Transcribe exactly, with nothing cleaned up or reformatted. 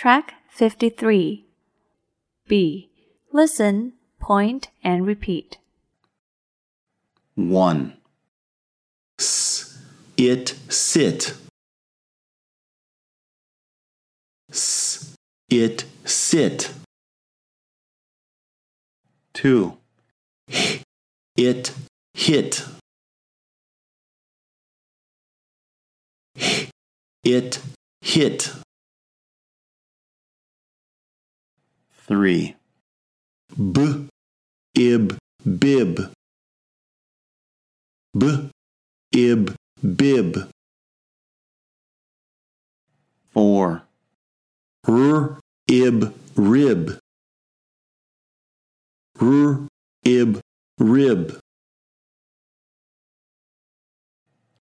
Track fifty-three. B. Listen, point, and repeat. one. S, it, sit. S, it, sit. two. H, it, hit. H, it, hit. three. B, ib, bib. B, ib, bib. four. R, ib, rib. R, ib, rib.